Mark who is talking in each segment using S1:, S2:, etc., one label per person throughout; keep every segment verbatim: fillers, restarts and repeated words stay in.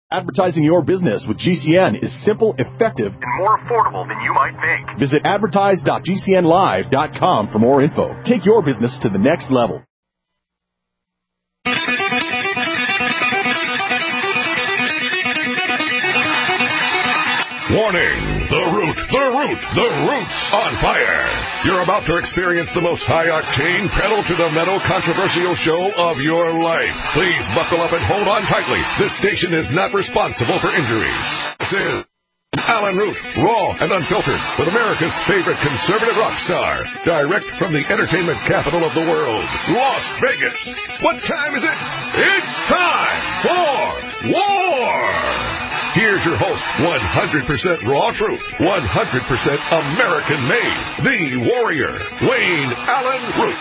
S1: Advertising your business with G C N is simple, effective,
S2: and more affordable than you might think.
S1: Visit advertise dot g c n live dot com for more info. Take your business to the next level.
S3: Warning! The Root, the Root, the Root's on fire! You're about to experience the most high-octane, pedal-to-the-metal controversial show of your life. Please buckle up and hold on tightly. This station is not responsible for injuries. This is Alan Root, raw and unfiltered, with America's favorite conservative rock star. Direct from the entertainment capital of the world, Las Vegas. What time is it? It's time for war! Here's your host, one hundred percent raw truth, one hundred percent American-made, the warrior, Wayne Allen Root.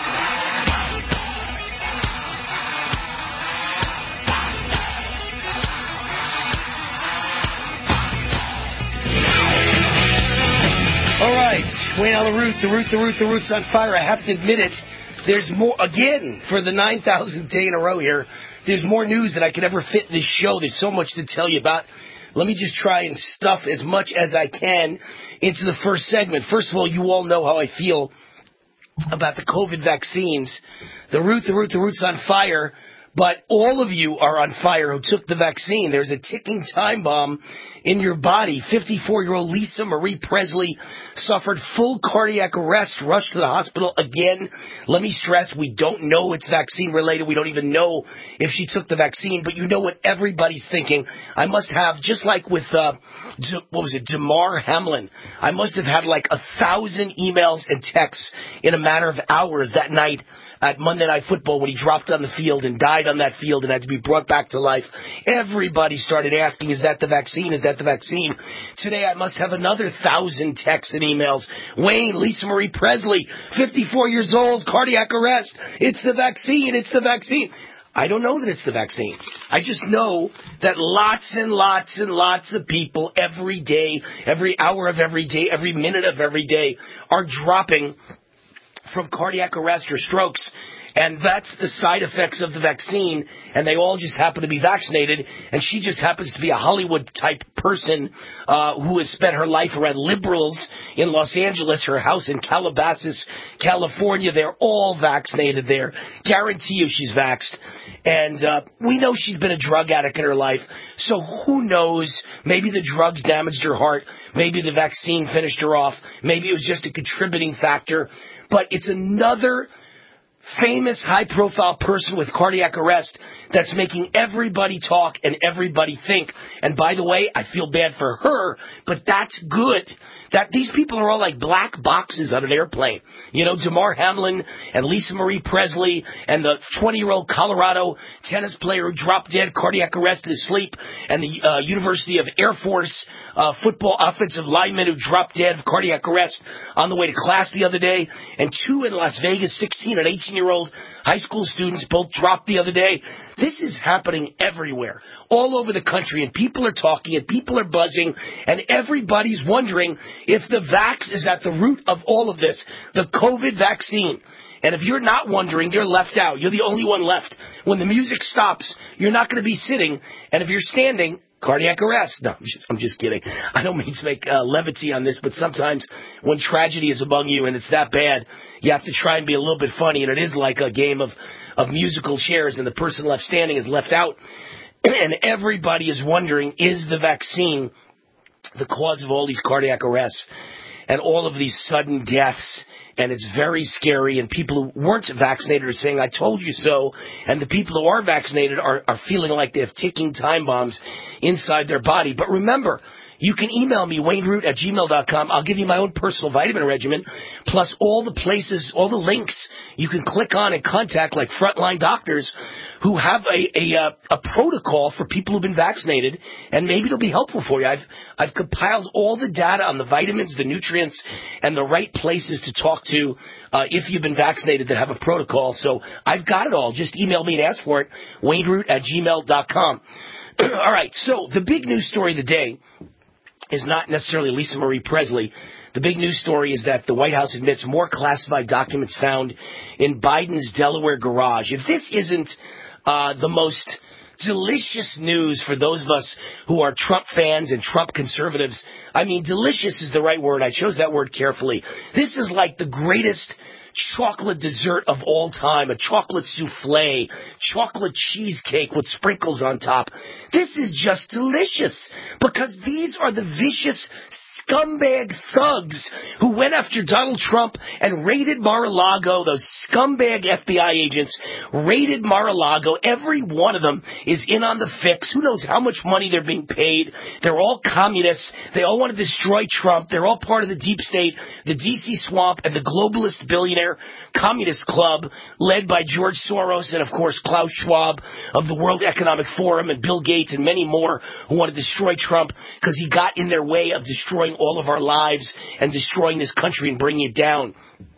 S4: All right, Wayne Allen Root, the Root, the Root, the Root's on fire. I have to admit it, there's more, again, for the nine thousandth day in a row here, there's more news than I could ever fit in this show. There's so much to tell you about. Let me just try and stuff as much as I can into the first segment. First of all, you all know how I feel about the COVID vaccines. The Root, the Root, the Root's on fire. But all of you are on fire who took the vaccine. There's a ticking time bomb in your body. fifty-four-year-old Lisa Marie Presley suffered full cardiac arrest, rushed to the hospital again. Let me stress, we don't know it's vaccine-related. We don't even know if she took the vaccine. But you know what everybody's thinking. I must have, just like with, uh, what was it, Damar Hamlin, I must have had like a thousand emails and texts in a matter of hours that night at Monday Night Football when he dropped on the field and died on that field and had to be brought back to life. Everybody started asking, is that the vaccine? Is that the vaccine? Today I must have another thousand texts and emails. Wayne, Lisa Marie Presley, fifty-four years old, cardiac arrest. It's the vaccine. It's the vaccine. I don't know that it's the vaccine. I just know that lots and lots and lots of people every day, every hour of every day, every minute of every day are dropping from cardiac arrest or strokes, and that's the side effects of the vaccine, and they all just happen to be vaccinated, and she just happens to be a Hollywood-type person uh, who has spent her life around liberals in Los Angeles, her house in Calabasas, California. They're all vaccinated there. Guarantee you she's vaxxed. And uh, we know she's been a drug addict in her life, so who knows? Maybe the drugs damaged her heart. Maybe the vaccine finished her off. Maybe it was just a contributing factor. But it's another famous high-profile person with cardiac arrest that's making everybody talk and everybody think. And by the way, I feel bad for her, but that's good. That these people are all like black boxes on an airplane. You know, Damar Hamlin and Lisa Marie Presley and the twenty-year-old Colorado tennis player who dropped dead, cardiac arrest in his sleep, and the uh, University of Air Force uh, football offensive lineman who dropped dead of cardiac arrest on the way to class the other day, and two in Las Vegas, sixteen and eighteen-year-old high school students both dropped the other day. This is happening everywhere, all over the country, and people are talking, and people are buzzing, and everybody's wondering if the vax is at the root of all of this, the COVID vaccine. And if you're not wondering, you're left out. You're the only one left. When the music stops, you're not going to be sitting, and if you're standing, cardiac arrest. No, I'm just, I'm just kidding. I don't mean to make uh, levity on this, but sometimes when tragedy is among you and it's that bad, you have to try and be a little bit funny, and it is like a game of, of musical chairs, and the person left standing is left out. And everybody is wondering, is the vaccine the cause of all these cardiac arrests and all of these sudden deaths? And it's very scary, and people who weren't vaccinated are saying, I told you so, and the people who are vaccinated are, are feeling like they have ticking time bombs inside their body. But remember, you can email me, wayne root at gmail dot com. I'll give you my own personal vitamin regimen, plus all the places, all the links you can click on and contact, like frontline doctors who have a a, uh, a protocol for people who've been vaccinated, and maybe it'll be helpful for you. I've I've compiled all the data on the vitamins, the nutrients, and the right places to talk to uh, if you've been vaccinated that have a protocol. So I've got it all. Just email me and ask for it, wayne root at gmail dot com. All right, so the big news story of the day is not necessarily Lisa Marie Presley. The big news story is that the White House admits more classified documents found in Biden's Delaware garage. If this isn't uh, the most delicious news for those of us who are Trump fans and Trump conservatives. I mean, delicious is the right word. I chose that word carefully. This is like the greatest chocolate dessert of all time, a chocolate souffle, chocolate cheesecake with sprinkles on top. This is just delicious because these are the vicious scumbag thugs who went after Donald Trump and raided Mar-a-Lago. Those scumbag F B I agents raided Mar-a-Lago. Every one of them is in on the fix. Who knows how much money they're being paid? They're all communists. They all want to destroy Trump. They're all part of the deep state, the D C swamp, and the globalist billionaire communist club led by George Soros and, of course, Klaus Schwab of the World Economic Forum and Bill Gates and many more who want to destroy Trump because he got in their way of destroying all of our lives and destroying this country and bringing it down.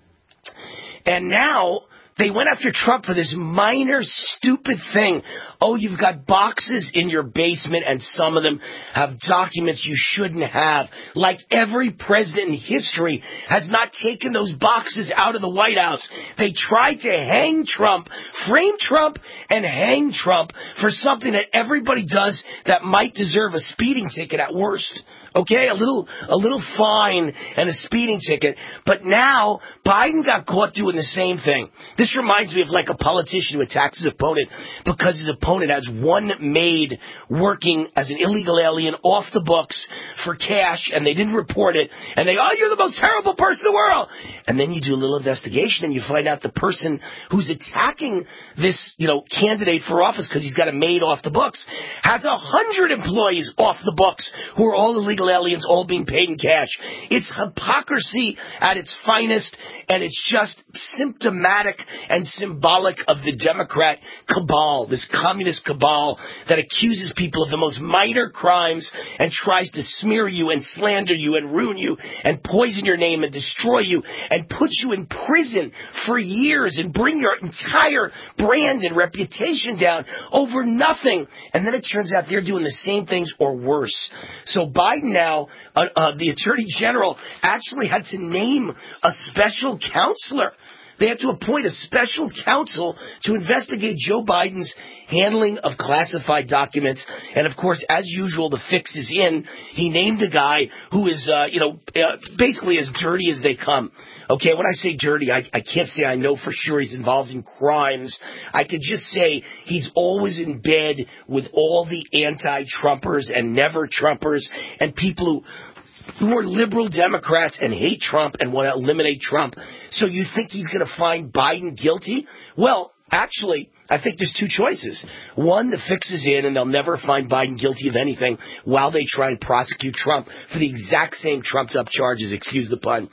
S4: And now they went after Trump for this minor, stupid thing. Oh, you've got boxes in your basement, and some of them have documents you shouldn't have. Like every president in history has not taken those boxes out of the White House. They tried to hang Trump, frame Trump, and hang Trump for something that everybody does that might deserve a speeding ticket at worst. Okay, a little a little fine and a speeding ticket. But now Biden got caught doing the same thing. This reminds me of like a politician who attacks his opponent because his opponent has one maid working as an illegal alien off the books for cash, and they didn't report it. And they, oh, you're the most terrible person in the world. And then you do a little investigation, and you find out the person who's attacking this, you know, candidate for office because he's got a maid off the books has a hundred employees off the books who are all illegal aliens, all being paid in cash. It's hypocrisy at its finest, and it's just symptomatic and symbolic of the Democrat cabal, this communist cabal that accuses people of the most minor crimes and tries to smear you and slander you and ruin you and poison your name and destroy you and put you in prison for years and bring your entire brand and reputation down over nothing. And then it turns out they're doing the same things or worse. So Biden now, uh, uh, the Attorney General, actually had to name a special counselor. They had to appoint a special counsel to investigate Joe Biden's handling of classified documents. And, of course, as usual, the fix is in. He named a guy who is, uh, you know, uh, basically as dirty as they come. Okay, when I say dirty, I, I can't say I know for sure he's involved in crimes. I could just say he's always in bed with all the anti-Trumpers and never-Trumpers and people who... who are liberal Democrats and hate Trump and want to eliminate Trump. So you think he's going to find Biden guilty? Well, actually, I think there's two choices. One, the fix is in and they'll never find Biden guilty of anything while they try and prosecute Trump for the exact same trumped-up charges, excuse the pun.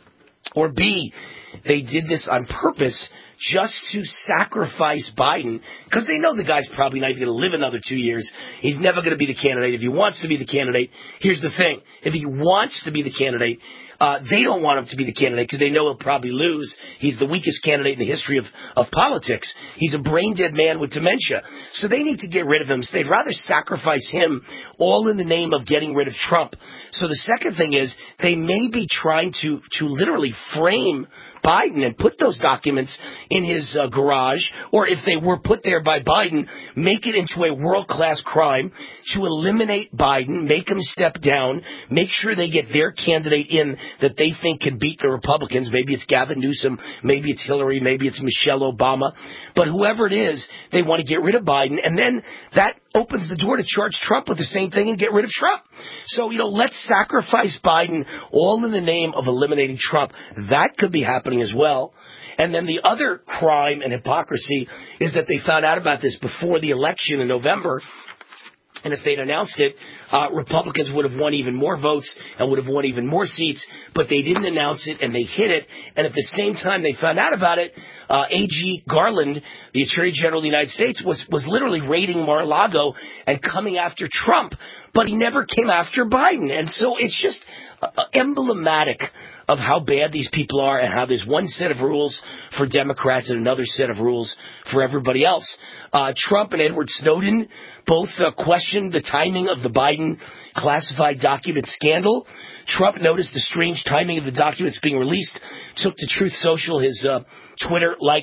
S4: Or B, they did this on purpose just to sacrifice Biden, because they know the guy's probably not even going to live another two years. He's never going to be the candidate. If he wants to be the candidate, here's the thing. If he wants to be the candidate, uh, they don't want him to be the candidate because they know he'll probably lose. He's the weakest candidate in the history of, of politics. He's a brain-dead man with dementia. So they need to get rid of him. So they'd rather sacrifice him all in the name of getting rid of Trump. So the second thing is they may be trying to, to literally frame Biden and put those documents in his uh, garage, or if they were put there by Biden, make it into a world-class crime to eliminate Biden, make him step down, make sure they get their candidate in that they think can beat the Republicans. Maybe it's Gavin Newsom, maybe it's Hillary, maybe it's Michelle Obama. But whoever it is, they want to get rid of Biden, and then that opens the door to charge Trump with the same thing and get rid of Trump. So, you know, let's sacrifice Biden all in the name of eliminating Trump. That could be happening as well. And then the other crime and hypocrisy is that they found out about this before the election in November. And if they'd announced it, uh, Republicans would have won even more votes and would have won even more seats. But they didn't announce it, and they hid it. And at the same time they found out about it, uh, A G Garland, the Attorney General of the United States, was, was literally raiding Mar-a-Lago and coming after Trump. But he never came after Biden. And so it's just uh, emblematic of how bad these people are and how there's one set of rules for Democrats and another set of rules for everybody else. Uh, Trump and Edward Snowden both uh, questioned the timing of the Biden classified document scandal. Trump noticed the strange timing of the documents being released, took to Truth Social, his uh, Twitter-like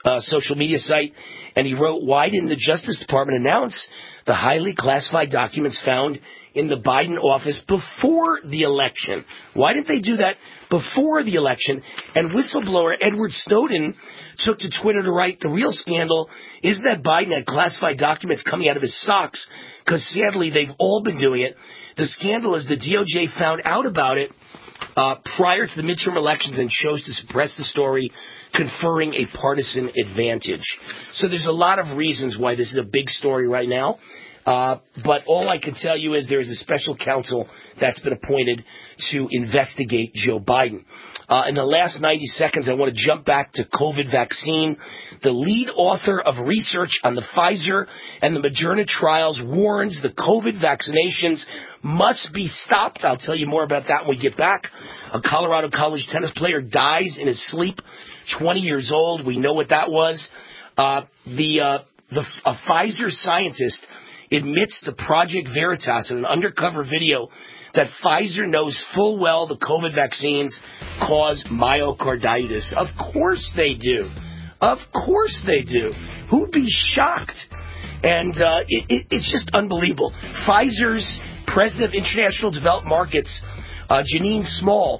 S4: uh, social media site, and he wrote, "Why didn't the Justice Department announce the highly classified documents found in the Biden office before the election? Why didn't they do that before the election?" And whistleblower Edward Snowden took to Twitter to write, "The real scandal isn't that Biden had classified documents coming out of his socks, because sadly they've all been doing it. The scandal is the D O J found out about it uh, prior to the midterm elections and chose to suppress the story, conferring a partisan advantage." So there's a lot of reasons why this is a big story right now. Uh, but all I can tell you is there is a special counsel that's been appointed to investigate Joe Biden. Uh, in the last ninety seconds, I want to jump back to COVID vaccine. The lead author of research on the Pfizer and the Moderna trials warns the COVID vaccinations must be stopped. I'll tell you more about that when we get back. A Colorado College tennis player dies in his sleep, twenty years old. We know what that was. Uh, the, uh, the a Pfizer scientist admits to Project Veritas in an undercover video that Pfizer knows full well the COVID vaccines cause myocarditis. Of course they do. Of course they do. Who'd be shocked? And uh, it, it, it's just unbelievable. Pfizer's president of international developed markets, uh, Janine Small,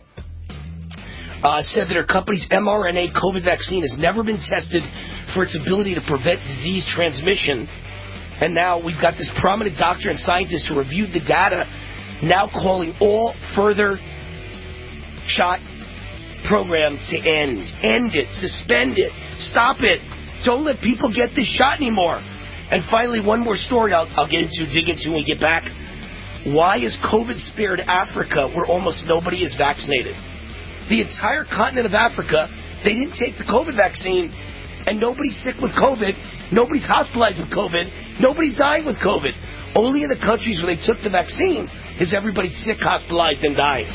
S4: uh, said that her company's mRNA COVID vaccine has never been tested for its ability to prevent disease transmission. And now we've got this prominent doctor and scientist who reviewed the data, now calling all further shot programs to end. End it. Suspend it. Stop it. Don't let people get this shot anymore. And finally, one more story I'll, I'll get into, dig into when we get back. Why is COVID spared Africa, where almost nobody is vaccinated? The entire continent of Africa, they didn't take the COVID vaccine, and nobody's sick with COVID. Nobody's hospitalized with COVID. Nobody's dying with COVID. Only in the countries where they took the vaccine is everybody sick, hospitalized, and dying.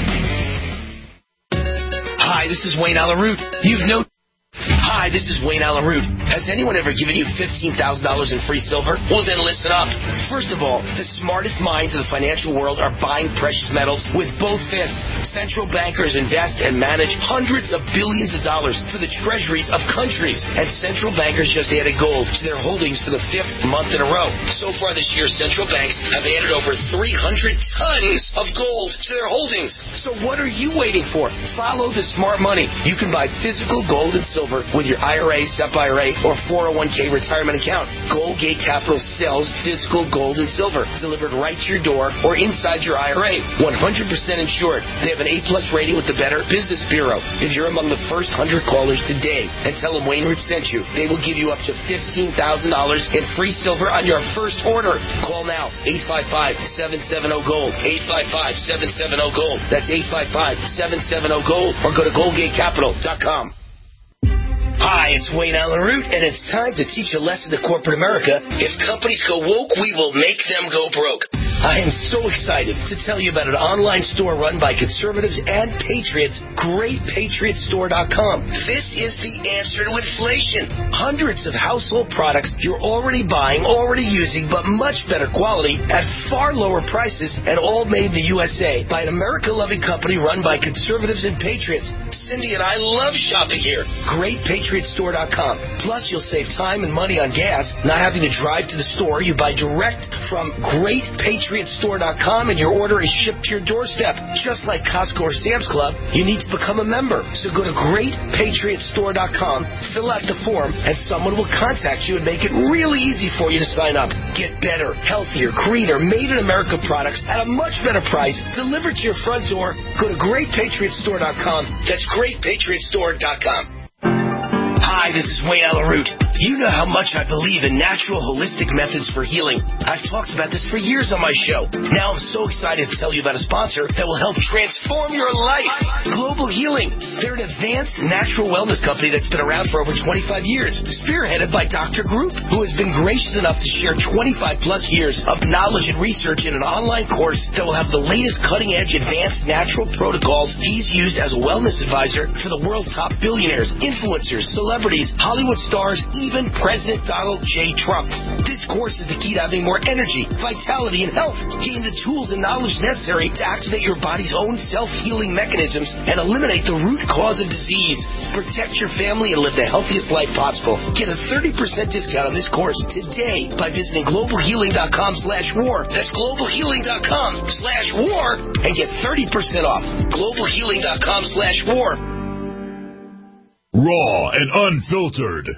S4: Hi, this is Wayne Allyn Root. You've no... Hi, this is Wayne Allyn Root. Has anyone ever given you fifteen thousand dollars in free silver? Well, then listen up. First of all, the smartest minds of the financial world are buying precious metals with both fists. Central bankers invest and manage hundreds of billions of dollars for the treasuries of countries. And central bankers just added gold to their holdings for the fifth month in a row. So far this year, central banks have added over three hundred tons of gold to their holdings. So what are you waiting for? Follow the smart money. You can buy physical gold and silver with your I R A, S E P I R A, or four oh one k retirement account. Goldgate Capital sells physical gold and silver delivered right to your door or inside your I R A. one hundred percent insured. They have an A-plus rating with the Better Business Bureau. If you're among the first one hundred callers today and tell them Wayne Root sent you, they will give you up to fifteen thousand dollars in free silver on your first order. Call now, eight five five, seven seven zero, GOLD, eight five five, seven seven zero, GOLD. That's eight five five, seven seven zero, GOLD, or go to goldgate capital dot com. Hi, it's Wayne Allyn Root, and it's time to teach a lesson to corporate America. If companies go woke, we will make them go broke. I am so excited to tell you about an online store run by conservatives and patriots, great patriot store dot com. This is the answer to inflation. Hundreds of household products you're already buying, already using, but much better quality at far lower prices, and all made in the U S A by an America-loving company run by conservatives and patriots. Cindy and I love shopping here. great patriot store dot com. Plus, you'll save time and money on gas, not having to drive to the store. You buy direct from great patriot store dot com, and your order is shipped to your doorstep. Just like Costco or Sam's Club, you need to become a member. So go to great patriot store dot com, fill out the form, and someone will contact you and make it really easy for you to sign up. Get better, healthier, greener, made in America products at a much better price, delivered to your front door. Go to great patriot store dot com. That's great patriot store dot com. Hi, this is Wayne Allyn Root. You know how much I believe in natural, holistic methods for healing. I've talked about this for years on my show. Now I'm so excited to tell you about a sponsor that will help transform your life. Global Healing. They're an advanced natural wellness company that's been around for over twenty-five years, spearheaded by Doctor Group, who has been gracious enough to share twenty-five plus years of knowledge and research in an online course that will have the latest cutting-edge advanced natural protocols he's used as a wellness advisor for the world's top billionaires, influencers, celebrities, Hollywood stars, even President Donald J. Trump. This course is the key to having more energy, vitality, and health. Gain the tools and knowledge necessary to activate your body's own self-healing mechanisms and eliminate the root cause of disease. Protect your family and live the healthiest life possible. Get a thirty percent discount on this course today by visiting globalhealing.com slash war. That's globalhealing.com slash war and get thirty percent off. globalhealing.com slash war.
S5: Raw and unfiltered.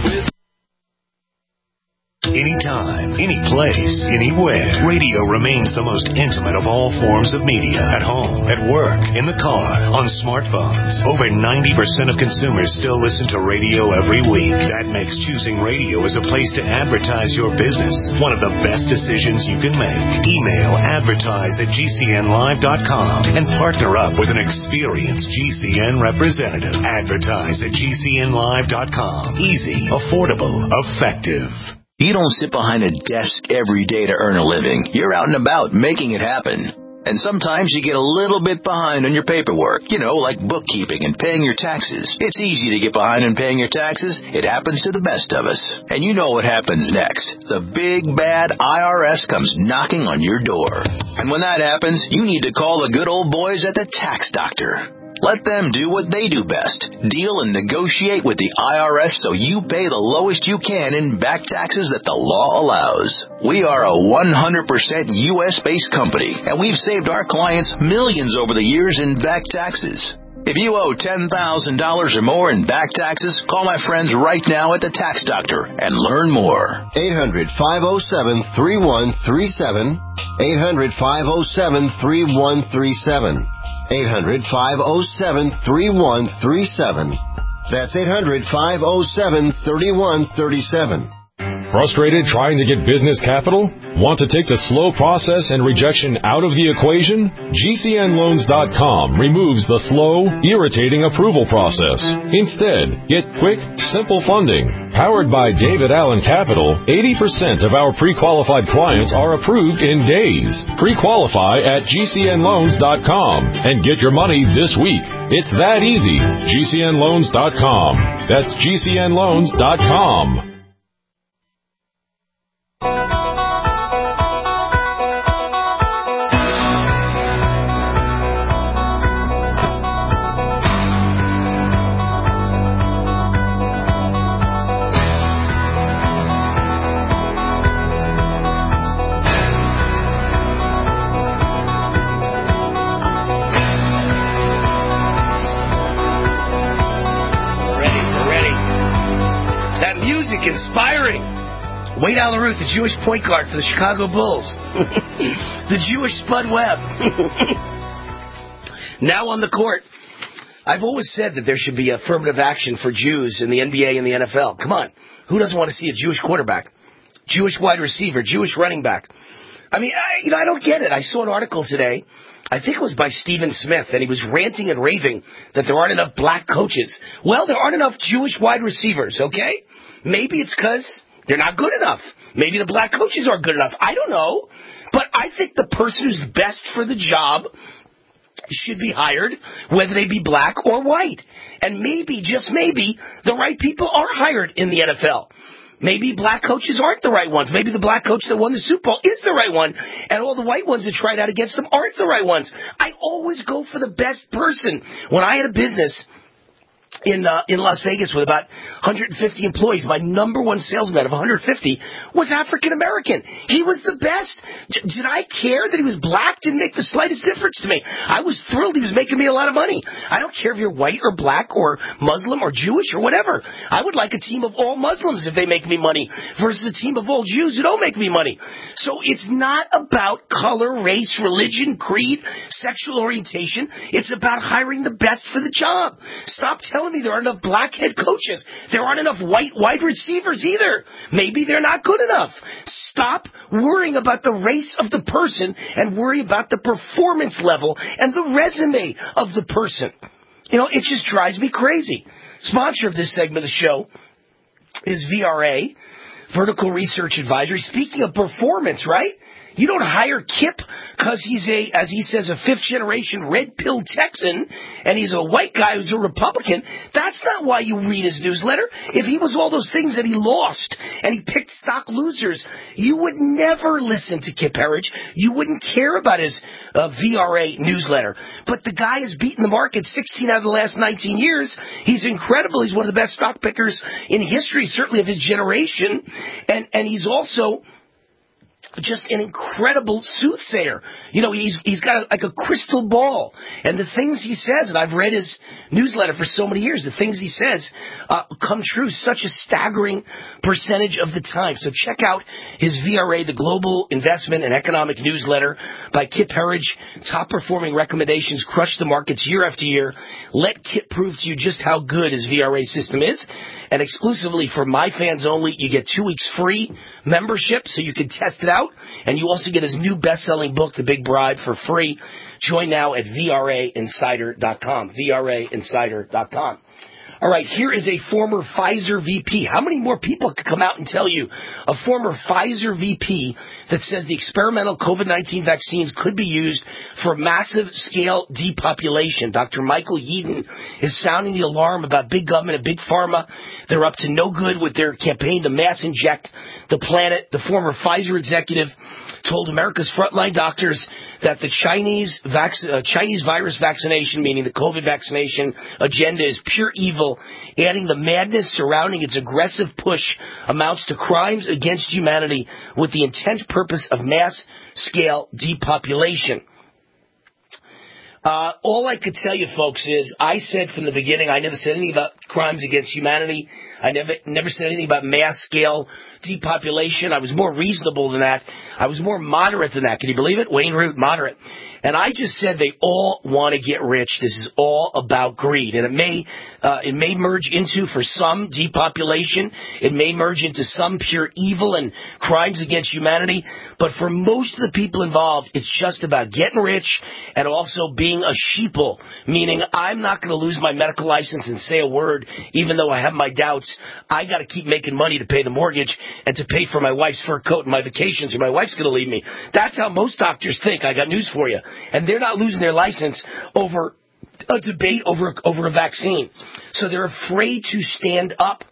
S5: Anytime, any place, anywhere. Radio remains the most intimate of all forms of media. At home, at work, in the car, on smartphones. Over ninety percent of consumers still listen to radio every week. That makes choosing radio as a place to advertise your business one of the best decisions you can make. Email advertise at G C N live dot com and partner up with an experienced G C N representative. Advertise at G C N live dot com. Easy, affordable, effective.
S6: You don't sit behind a desk every day to earn a living. You're out and about making it happen. And sometimes you get a little bit behind on your paperwork, you know, like bookkeeping and paying your taxes. It's easy to get behind on paying your taxes. It happens to the best of us. And you know what happens next. The big, bad I R S comes knocking on your door. And when that happens, you need to call the good old boys at the Tax Doctor. Let them do what they do best. Deal and negotiate with the I R S so you pay the lowest you can in back taxes that the law allows. We are a one hundred percent U S-based company, and we've saved our clients millions over the years in back taxes. If you owe ten thousand dollars or more in back taxes, call my friends right now at the Tax Doctor and learn more.
S7: eight hundred, five oh seven, three one three seven. eight hundred, five oh seven, three one three seven. eight hundred, five oh seven, three one three seven. That's eight hundred, five oh seven, three one three seven.
S8: Frustrated trying to get business capital? Want to take the slow process and rejection out of the equation? G C N loans dot com removes the slow, irritating approval process. Instead, get quick, simple funding. Powered by David Allen Capital, eighty percent of our pre-qualified clients are approved in days. Pre-qualify at G C N loans dot com and get your money this week. It's that easy. G C N loans dot com. That's G C N loans dot com.
S4: Inspiring. Wade Alaruth, the Jewish point guard for the Chicago Bulls. The Jewish Spud Webb. Now on the court. I've always said that there should be affirmative action for Jews in the N B A and the N F L. Come on. Who doesn't want to see a Jewish quarterback? Jewish wide receiver, Jewish running back. I mean, I, you know, I don't get it. I saw an article today, I think it was by Stephen Smith, and he was ranting and raving that there aren't enough black coaches. Well, there aren't enough Jewish wide receivers, okay? Maybe it's because they're not good enough. Maybe the black coaches aren't good enough. I don't know. But I think the person who's best for the job should be hired, whether they be black or white. And maybe, just maybe, the right people are hired in the N F L. Maybe black coaches aren't the right ones. Maybe the black coach that won the Super Bowl is the right one, and all the white ones that tried out against them aren't the right ones. I always go for the best person. When I had a business in uh, in Las Vegas with about one hundred fifty employees, my number one salesman of one hundred fifty was African American. He was the best. D- did I care that he was black? Didn't make the slightest difference to me. I was thrilled he was making me a lot of money. I don't care if you're white or black or Muslim or Jewish or whatever. I would like a team of all Muslims if they make me money versus a team of all Jews who don't make me money. So it's not about color, race, religion, creed, sexual orientation. It's about hiring the best for the job. Stop telling me there aren't enough black head coaches. There aren't enough white wide receivers either. Maybe they're not good enough. Stop worrying about the race of the person and worry about the performance level and the resume of the person. You know, it just drives me crazy. Sponsor of this segment of the show is V R A, Vertical Research Advisory. Speaking of performance, right? You don't hire Kip because he's a, as he says, a fifth-generation red-pill Texan, and he's a white guy who's a Republican. That's not why you read his newsletter. If he was all those things that he lost, and he picked stock losers, you would never listen to Kip Herriage. You wouldn't care about his uh, V R A newsletter. But the guy has beaten the market sixteen out of the last nineteen years. He's incredible. He's one of the best stock pickers in history, certainly of his generation, and, and he's also just an incredible soothsayer. You know, he's he's got a, like a crystal ball. And the things he says, and I've read his newsletter for so many years, the things he says uh, come true such a staggering percentage of the time. So check out his V R A, the Global Investment and Economic Newsletter by Kip Herriage. Top-performing recommendations crush the markets year after year. Let Kip prove to you just how good his V R A system is. And exclusively for my fans only, you get two weeks free membership so you can test it out. And you also get his new best-selling book, The Big Bribe, for free. Join now at V R A insider dot com, V R A insider dot com. All right, here is a former Pfizer V P. How many more people could come out and tell you a former Pfizer V P that says the experimental COVID nineteen vaccines could be used for massive-scale depopulation? Doctor Michael Yeadon is sounding the alarm about big government and big pharma. They're up to no good with their campaign to mass inject the planet. The former Pfizer executive told America's frontline doctors that the Chinese vac- uh, Chinese virus vaccination, meaning the COVID vaccination agenda, is pure evil, adding the madness surrounding its aggressive push amounts to crimes against humanity with the intent purpose of mass-scale depopulation. Uh, all I could tell you, folks, is I said from the beginning, I never said anything about crimes against humanity. I never never said anything about mass-scale depopulation. I was more reasonable than that. I was more moderate than that. Can you believe it? Wayne Root, moderate. And I just said they all want to get rich. This is all about greed. And it may uh, it may merge into, for some, depopulation. It may merge into some pure evil and crimes against humanity. But for most of the people involved, it's just about getting rich and also being a sheeple, meaning I'm not going to lose my medical license and say a word, even though I have my doubts. I got to keep making money to pay the mortgage and to pay for my wife's fur coat and my vacations, or my wife's going to leave me. That's how most doctors think. I got news for you. And they're not losing their license over a debate over, over a vaccine. So they're afraid to stand up.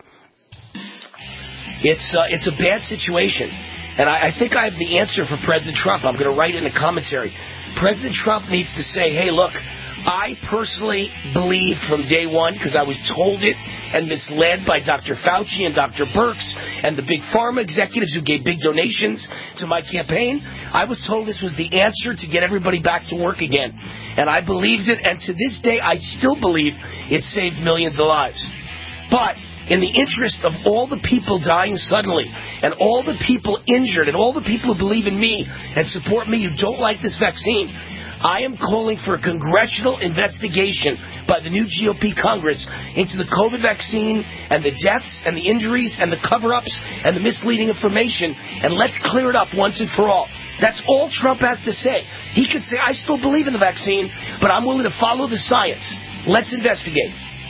S4: It's, uh, it's a bad situation. And I, I think I have the answer for President Trump. I'm going to write it in the commentary. President Trump needs to say, hey, look, I personally believe from day one, because I was told it and misled by Doctor Fauci and Doctor Birx and the big pharma executives who gave big donations to my campaign. I was told this was the answer to get everybody back to work again. And I believed it, and to this day, I still believe it saved millions of lives. But in the interest of all the people dying suddenly, and all the people injured, and all the people who believe in me and support me who don't like this vaccine, I am calling for a congressional investigation by the new G O P Congress into the COVID vaccine and the deaths and the injuries and the cover-ups and the misleading information, and let's clear it up once and for all. That's all Trump has to say. He could say, I still believe in the vaccine, but I'm willing to follow the science. Let's investigate.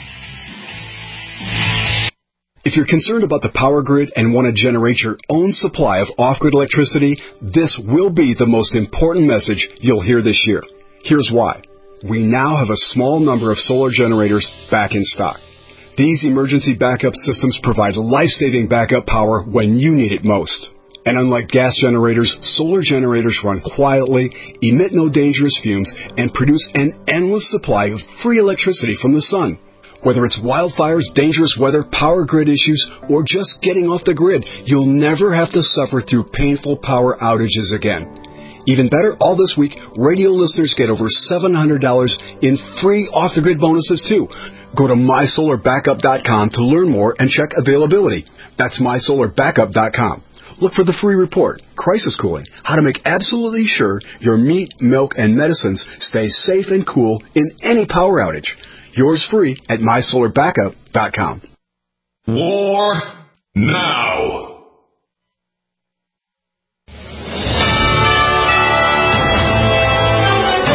S9: If you're concerned about the power grid and want to generate your own supply of off-grid electricity, this will be the most important message you'll hear this year. Here's why. We now have a small number of solar generators back in stock. These emergency backup systems provide life-saving backup power when you need it most. And unlike gas generators, solar generators run quietly, emit no dangerous fumes, and produce an endless supply of free electricity from the sun. Whether it's wildfires, dangerous weather, power grid issues, or just getting off the grid, you'll never have to suffer through painful power outages again. Even better, all this week, radio listeners get over seven hundred dollars in free off-the-grid bonuses, too. Go to my solar backup dot com to learn more and check availability. That's my solar backup dot com. Look for the free report, Crisis Cooling, how to make absolutely sure your meat, milk, and medicines stay safe and cool in any power outage. Yours free at my solar backup dot com.
S3: War now.
S5: U S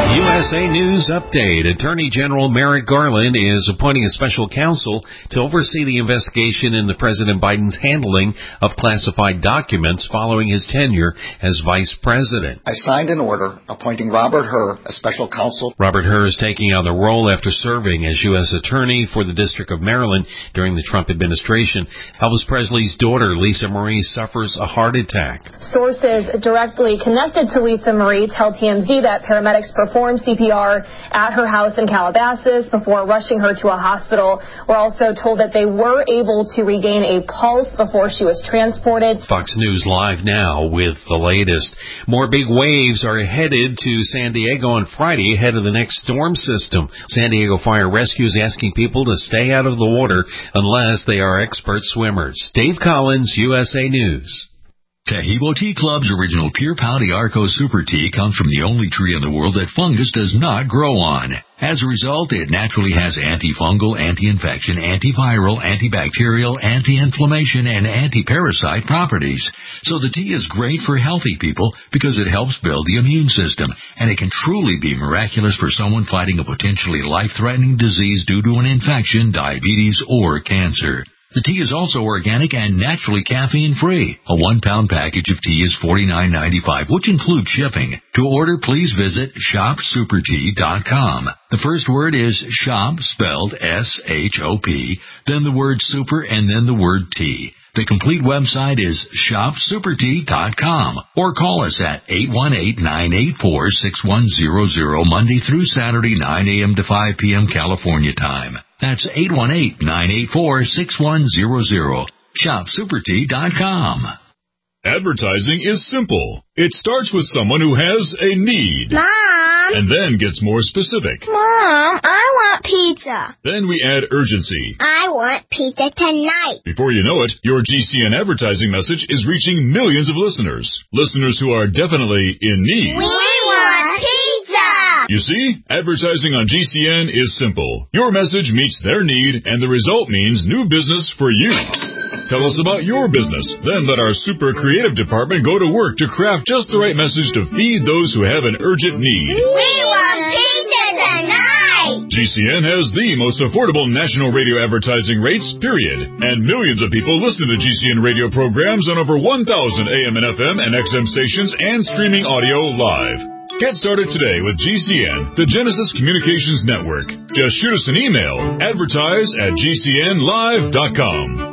S10: S A News Update. Attorney General Merrick Garland is appointing a special counsel to oversee the investigation into President Biden's handling of classified documents following his tenure as vice president.
S11: I signed an order appointing Robert Hur as special counsel.
S10: Robert Hur is taking on the role after serving as U S Attorney for the District of Maryland during the Trump administration. Elvis Presley's daughter, Lisa Marie, suffers a heart attack.
S12: Sources directly connected to Lisa Marie tell T M Z that paramedics performed C P R at her house in Calabasas before rushing her to a hospital. We're also told that they were able to regain a pulse before she was transported.
S10: Fox News Live now with the latest. More big waves are headed to San Diego on Friday ahead of the next storm system. San Diego Fire Rescue is asking people to stay out of the water unless they are expert swimmers. Dave Collins, U S A News.
S13: Tahibo Tea Club's original Pure Pau D'Arco Super Tea comes from the only tree in the world that fungus does not grow on. As a result, it naturally has antifungal, anti-infection, antiviral, antibacterial, anti-inflammation, and anti-parasite properties. So the tea is great for healthy people because it helps build the immune system, and it can truly be miraculous for someone fighting a potentially life-threatening disease due to an infection, diabetes, or cancer. The tea is also organic and naturally caffeine-free. A one-pound package of tea is forty-nine ninety-five, which includes shipping. To order, please visit shop super tea dot com. The first word is shop, spelled S H O P, then the word super, and then the word tea. The complete website is shop super tea dot com, or call us at eight one eight, nine eight four, six one zero zero Monday through Saturday, nine a.m. to five p.m. California time. That's eight one eight, nine eight four, six one zero zero. shop super tea dot com.
S14: Advertising is simple. It starts with someone who has a need.
S15: Mom!
S14: And then gets more specific.
S15: Mom, I want pizza.
S14: Then we add urgency.
S15: I want pizza tonight.
S14: Before you know it, your G C N advertising message is reaching millions of listeners. Listeners who are definitely in need.
S15: We want pizza!
S14: You see, advertising on G C N is simple. Your message meets their need, and the result means new business for you. Tell us about your business. Then let our super creative department go to work to craft just the right message to feed those who have an urgent need.
S15: We want pizza tonight!
S14: G C N has the most affordable national radio advertising rates, period. And millions of people listen to G C N radio programs on over one thousand A M and F M and X M stations and streaming audio live. Get started today with G C N, the Genesis Communications Network. Just shoot us an email, advertise at G C N live dot com.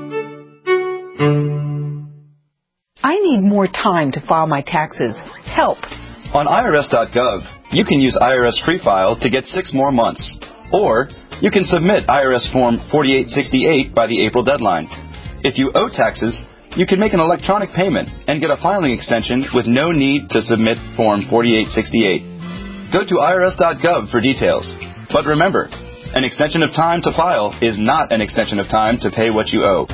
S16: I need more time to file my taxes. Help.
S17: On I R S dot gov, you can use I R S Free File to get six more months. Or you can submit I R S Form forty-eight sixty-eight by the April deadline. If you owe taxes, you can make an electronic payment and get a filing extension with no need to submit Form forty-eight sixty-eight. Go to I R S dot gov for details. But remember, an extension of time to file is not an extension of time to pay what you owe.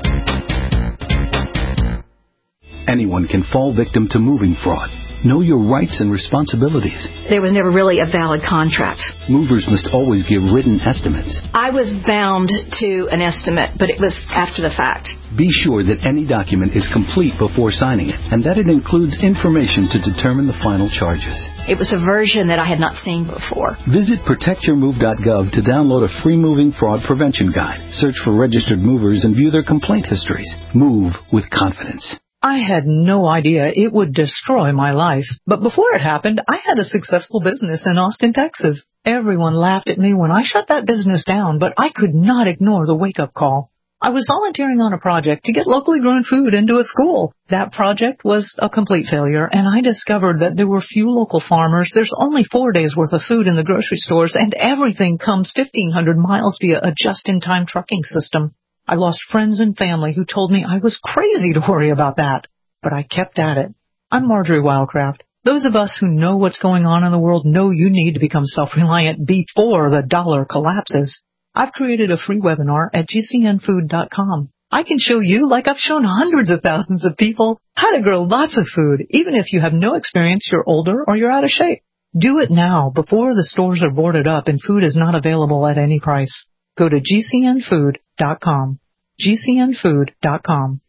S18: Anyone can fall victim to moving fraud. Know your rights and responsibilities.
S19: There was never really a valid contract.
S18: Movers must always give written estimates.
S19: I was bound to an estimate, but it was after the fact.
S18: Be sure that any document is complete before signing it, and that it includes information to determine the final charges.
S19: It was a version that I had not seen before.
S18: Visit protect your move dot gov to download a free moving fraud prevention guide. Search for registered movers and view their complaint histories. Move with confidence.
S20: I had no idea it would destroy my life. But before it happened, I had a successful business in Austin, Texas. Everyone laughed at me when I shut that business down, but I could not ignore the wake-up call. I was volunteering on a project to get locally grown food into a school. That project was a complete failure, and I discovered that there were few local farmers. There's only four days' worth of food in the grocery stores, and everything comes fifteen hundred miles via a just-in-time trucking system. I lost friends and family who told me I was crazy to worry about that, but I kept at it. I'm Marjorie Wildcraft. Those of us who know what's going on in the world know you need to become self-reliant before the dollar collapses. I've created a free webinar at G C N food dot com. I can show you, like I've shown hundreds of thousands of people, how to grow lots of food, even if you have no experience, you're older, or you're out of shape. Do it now, before the stores are boarded up and food is not available at any price. Go to G C N food dot com. G C N food dot com.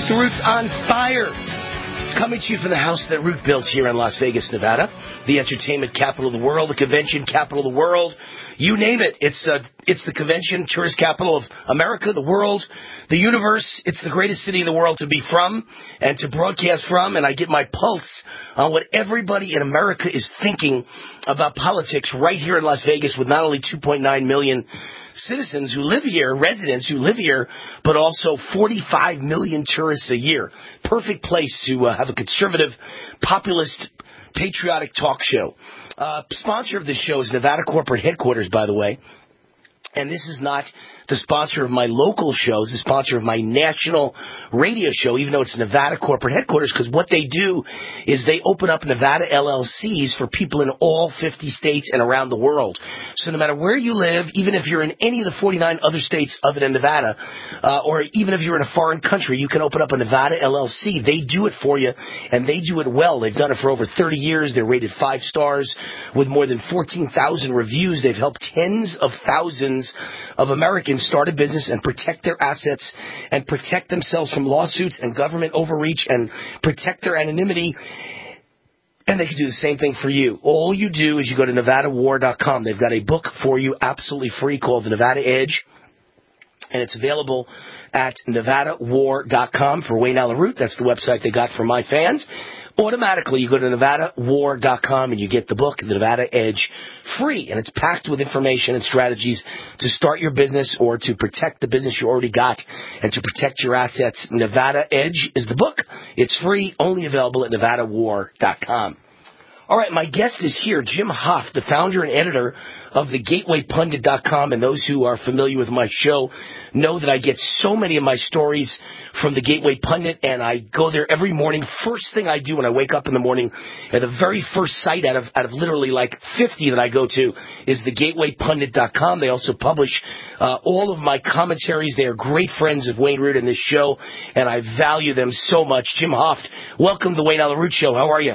S4: The Roots on Fire. Coming to you from the house that Root built here in Las Vegas, Nevada. The entertainment capital of the world, the convention capital of the world. You name it. It's uh, it's the convention tourist capital of America, the world, the universe. It's the greatest city in the world to be from and to broadcast from. And I get my pulse on what everybody in America is thinking about politics right here in Las Vegas with not only two point nine million citizens who live here, residents who live here, but also forty-five million tourists a year. Perfect place to uh, have a conservative, populist, patriotic talk show. Uh, sponsor of this show is Nevada Corporate Headquarters, by the way. And this is not the sponsor of my local shows, the sponsor of my national radio show, even though it's Nevada Corporate Headquarters, because what they do is they open up Nevada L L Cs for people in all fifty states and around the world. So no matter where you live, even if you're in any of the forty-nine other states other than Nevada, uh, or even if you're in a foreign country, you can open up a Nevada L L C. They do it for you, and they do it well. They've done it for over thirty years. They're rated five stars with more than fourteen thousand reviews. They've helped tens of thousands of Americans start a business and protect their assets and protect themselves from lawsuits and government overreach and protect their anonymity. And they can do the same thing for you. All you do is you go to Nevada War dot com. They've got a book for you absolutely free called The Nevada Edge. And it's available at Nevada War dot com for Wayne Allyn Root. That's the website they got for my fans. Automatically, you go to Nevada War dot com and you get the book, The Nevada Edge, free. And it's packed with information and strategies to start your business or to protect the business you already got and to protect your assets. Nevada Edge is the book. It's free, only available at Nevada War dot com. All right, my guest is here, Jim Hoft, the founder and editor of the Gateway Pundit dot com. And those who are familiar with my show know that I get so many of my stories from the Gateway Pundit, and I go there every morning. First thing I do when I wake up in the morning, and the very first site out of out of literally like fifty that I go to is the Gateway Pundit dot com. They also publish uh, all of my commentaries. They are great friends of Wayne Root and this show, and I value them so much. Jim Hoft, welcome to the Wayne Allyn Root Show. How are you?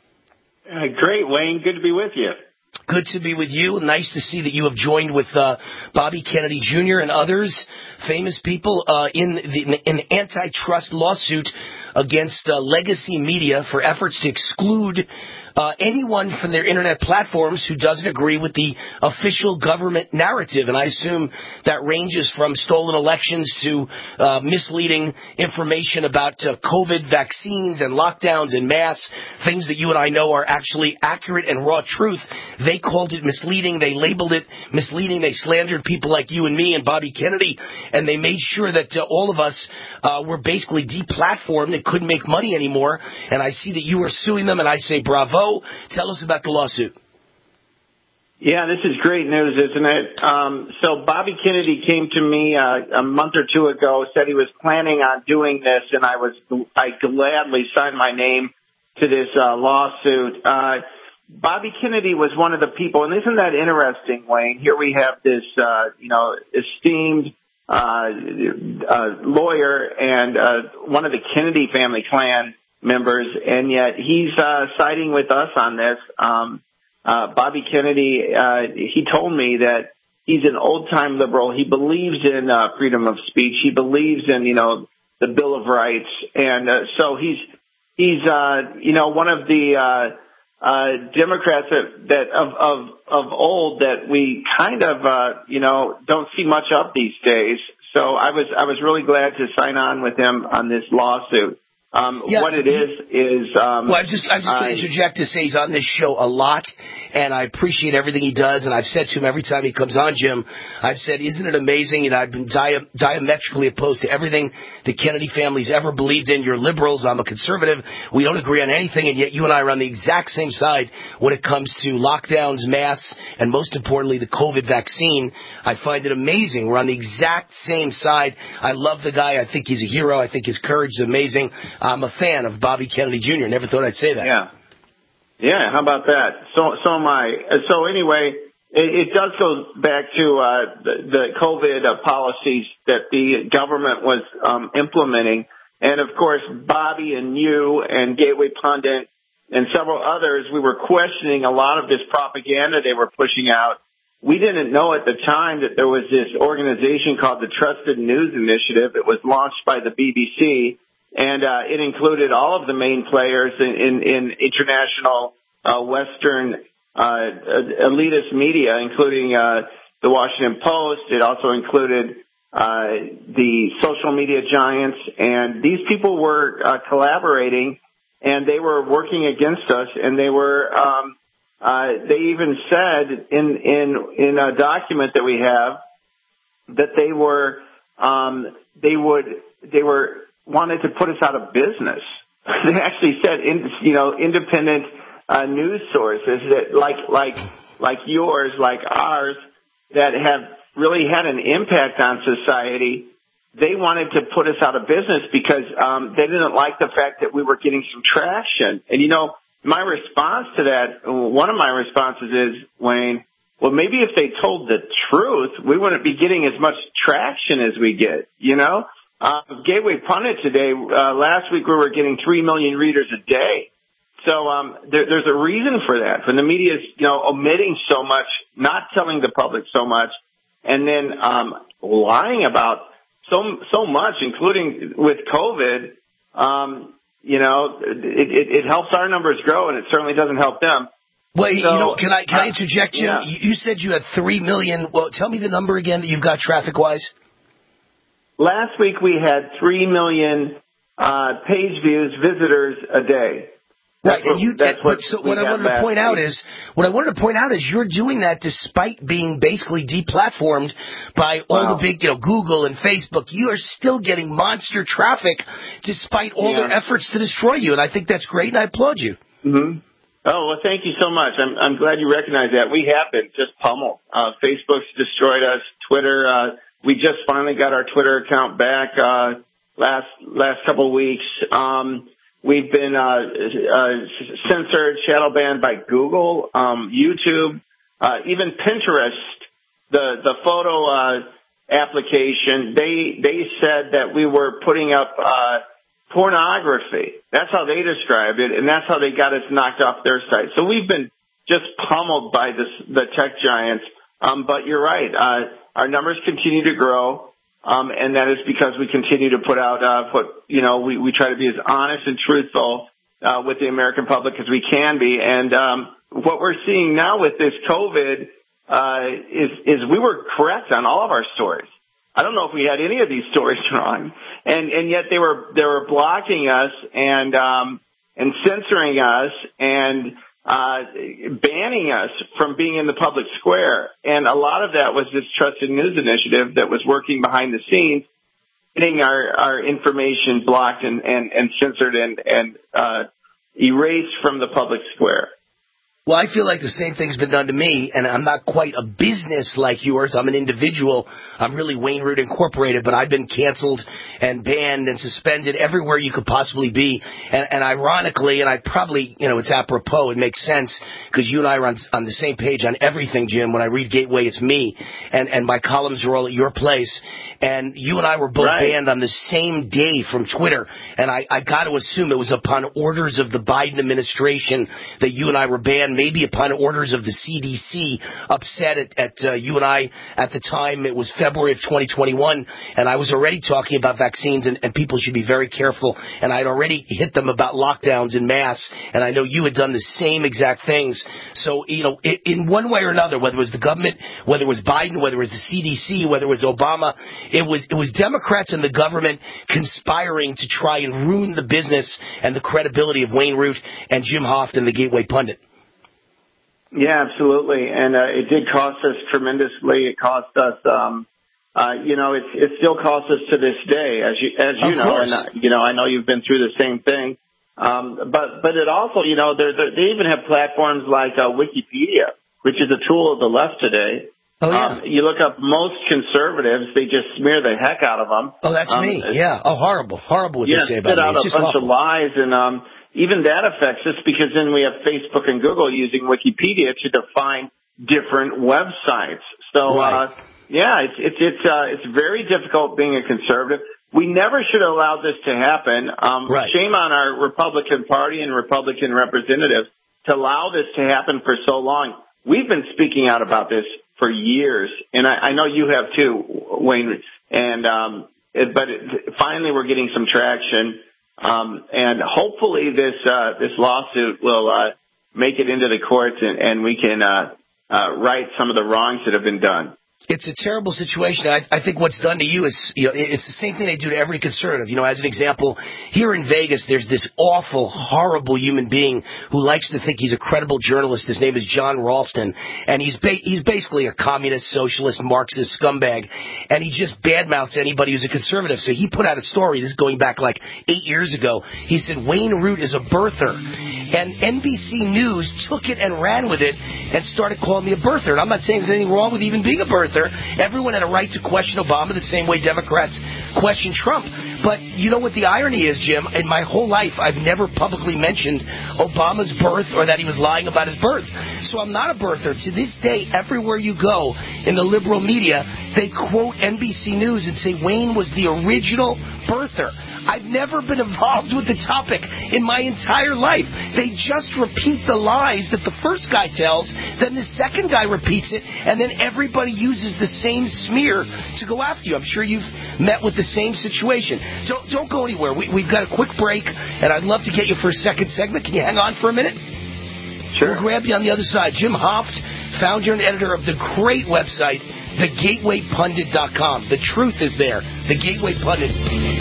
S21: Uh, great, Wayne. Good to be with you.
S4: Good to be with you. Nice to see that you have joined with uh, Bobby Kennedy Junior and others, famous people, uh, in the, in an antitrust lawsuit against uh, Legacy Media for efforts to exclude uh, anyone from their internet platforms who doesn't agree with the official government narrative. And I assume that ranges from stolen elections to uh, misleading information about uh, COVID vaccines and lockdowns and masks, things that you and I know are actually accurate and raw truth. They called it misleading. They labeled it misleading. They slandered people like you and me and Bobby Kennedy, and they made sure that uh, all of us uh, were basically deplatformed and couldn't make money anymore. And I see that you are suing them, and I say bravo. Tell us about the lawsuit.
S21: Yeah, this is great news, isn't it? Um, so Bobby Kennedy came to me uh, a month or two ago, said he was planning on doing this, and I was I gladly signed my name to this uh, lawsuit. Uh, Bobby Kennedy was one of the people, and isn't that interesting, Wayne? Here we have this, uh, you know, esteemed uh, uh, lawyer and uh, one of the Kennedy family clan members, and yet he's uh, siding with us on this. Um, uh, Bobby Kennedy, uh, he told me that he's an old-time liberal. He believes in uh, freedom of speech. He believes in, you know, the Bill of Rights, and uh, so he's he's uh, you know one of the uh, uh, Democrats that, that of of of old that we kind of uh, you know don't see much of these days. So I was I was really glad to sign on with him on this lawsuit. Um, yeah, what it is is. Um,
S4: well, I'm just I'm just going to interject to say he's on this show a lot, and I appreciate everything he does. And I've said to him every time he comes on, Jim, I've said, "Isn't it amazing?" And I've been dia- diametrically opposed to everything the Kennedy family's ever believed in. You're liberals, I'm a conservative. We don't agree on anything, and yet you and I are on the exact same side when it comes to lockdowns, masks, and most importantly, the COVID vaccine. I find it amazing. We're on the exact same side. I love the guy. I think he's a hero. I think his courage is amazing. I'm a fan of Bobby Kennedy Junior Never thought I'd say that.
S21: Yeah. Yeah, how about that? So so am I. So anyway, it, it does go back to uh, the, the COVID uh, policies that the government was um, implementing. And, of course, Bobby and you and Gateway Pundit and several others, we were questioning a lot of this propaganda they were pushing out. We didn't know at the time that there was this organization called the Trusted News Initiative. It was launched by the B B C. and uh, it included all of the main players in, in, in international uh, Western uh, elitist media, including uh, the Washington Post. It also included uh, the social media giants, and these people were uh, collaborating, and they were working against us, and they were um, uh, they even said in in in a document that we have that they were um, they would they were wanted to put us out of business. They actually said, in, you know, independent uh, news sources that like like like yours, like ours, that have really had an impact on society. They wanted to put us out of business because um, they didn't like the fact that we were getting some traction. And, you know, my response to that, one of my responses is, Wayne, well, maybe if they told the truth, we wouldn't be getting as much traction as we get, you know? Uh, Gateway Pundit today, uh, last week we were getting three million readers a day. So um, there, there's a reason for that. When the media is, you know, omitting so much, not telling the public so much, and then um, lying about so so much, including with COVID, um, you know, it, it, it helps our numbers grow, and it certainly doesn't help them.
S4: Well,
S21: so,
S4: you know, can I can
S21: uh,
S4: I interject you?
S21: Yeah.
S4: You said you had three million. Well, tell me the number again that you've got traffic wise.
S21: Last week we had three million uh, page views, visitors a day.
S4: Right, and you.
S21: That's what,
S4: so what I wanted to point out is what I wanted to point out is you're doing that despite being basically deplatformed by all
S21: wow.
S4: the big, you know, Google and Facebook. You are still getting monster traffic despite all
S21: yeah.
S4: their efforts to destroy you, and I think that's great, and I applaud you.
S21: Mm-hmm. Oh well, thank you so much. I'm I'm glad you recognize that. We have been just pummeled. Uh, Facebook's destroyed us. Twitter. Uh, we just finally got our Twitter account back uh, last last couple of weeks. Um, We've been uh, uh, censored, shadow banned by Google, um, YouTube, uh, even Pinterest, the the photo uh, application. They they said that we were putting up uh, pornography. That's how they described it, and that's how they got us knocked off their site. So we've been just pummeled by this the tech giants. Um, but you're right. Uh, our numbers continue to grow. Um, and that is because we continue to put out, uh, put, you know, we, we try to be as honest and truthful, uh, with the American public as we can be. And, um, what we're seeing now with this COVID, uh, is, is we were correct on all of our stories. I don't know if we had any of these stories wrong. And, and yet they were, they were blocking us and, um, and censoring us and, uh, banning us from being in the public square. And a lot of that was this Trusted News Initiative that was working behind the scenes, getting our, our information blocked and, and, and censored and, and, uh, erased from the public square.
S4: Well, I feel like the same thing's been done to me, and I'm not quite a business like yours. I'm an individual. I'm really Wayne Root Incorporated, but I've been canceled and banned and suspended everywhere you could possibly be. And, and ironically, and I probably, you know, it's apropos, it makes sense, because you and I are on, on the same page on everything, Jim. When I read Gateway, it's me, and, and my columns are all at your place. And you and I were both
S21: right.
S4: banned on the same day from Twitter, and I, I got to assume it was upon orders of the Biden administration that you and I were banned, maybe upon orders of the C D C, upset at, at uh, you and I at the time. It was February of twenty twenty-one, and I was already talking about vaccines, and, and people should be very careful, and I'd already hit them about lockdowns en masse, and I know you had done the same exact things. So, you know, in, in one way or another, whether it was the government, whether it was Biden, whether it was the C D C, whether it was Obama, it was it was Democrats and the government conspiring to try and ruin the business and the credibility of Wayne Root and Jim Hoft and the Gateway Pundit.
S21: Yeah, absolutely. And uh, it did cost us tremendously. It cost us, um, uh, you know, it, it still costs us to this day, as you, as you
S4: of
S21: know.
S4: Course.
S21: And, uh, you know, I know you've been through the same thing. Um, but, but it also, you know, they're, they're, they even have platforms like uh, Wikipedia, which is a tool of the left today.
S4: Oh, yeah.
S21: Um, you look up most conservatives, they just smear the heck out of them.
S4: Oh, that's
S21: um,
S4: me. Yeah. Oh, horrible. Horrible what
S21: yeah,
S4: they say about
S21: spit
S4: me.
S21: out
S4: It's
S21: a
S4: just
S21: bunch
S4: awful.
S21: of lies, and um, even that affects us because then we have Facebook and Google using Wikipedia to define different websites. So,
S4: Right.
S21: uh, yeah, it's it's it's uh, it's very difficult being a conservative. We never should have allowed this to happen. Um,
S4: Right.
S21: Shame on our Republican Party and Republican representatives to allow this to happen for so long. We've been speaking out about this for years, and I, I know you have too, Wayne. And um, it, but it, finally, we're getting some traction. Um, and hopefully this uh, this lawsuit will uh, make it into the courts, and, and we can uh, uh, right some of the wrongs that have been done.
S4: It's a terrible situation. I, I think what's done to you is, you know, it's the same thing they do to every conservative. You know, as an example, here in Vegas, there's this awful, horrible human being who likes to think he's a credible journalist. His name is John Ralston, and he's ba- he's basically a communist, socialist, Marxist scumbag, and he just badmouths anybody who's a conservative. So he put out a story, this is going back like eight years ago. He said Wayne Root is a birther, and N B C News took it and ran with it and started calling me a birther. And I'm not saying there's anything wrong with even being a birther. Everyone had a right to question Obama the same way Democrats question Trump. But you know what the irony is, Jim? In my whole life, I've never publicly mentioned Obama's birth or that he was lying about his birth. So I'm not a birther. To this day, everywhere you go in the liberal media, they quote N B C News and say Wayne was the original birther. I've never been involved with the topic in my entire life. They just repeat the lies that the first guy tells, then the second guy repeats it, and then everybody uses the same smear to go after you. I'm sure you've met with the same situation. Don't, don't go anywhere. We, we've got a quick break, and I'd love to get you for a second segment. Can you hang on for a minute?
S21: Sure.
S4: We'll grab you on the other side. Jim Hoft, founder and editor of the great website, the gateway pundit dot com. The truth is there. The Gateway Pundit.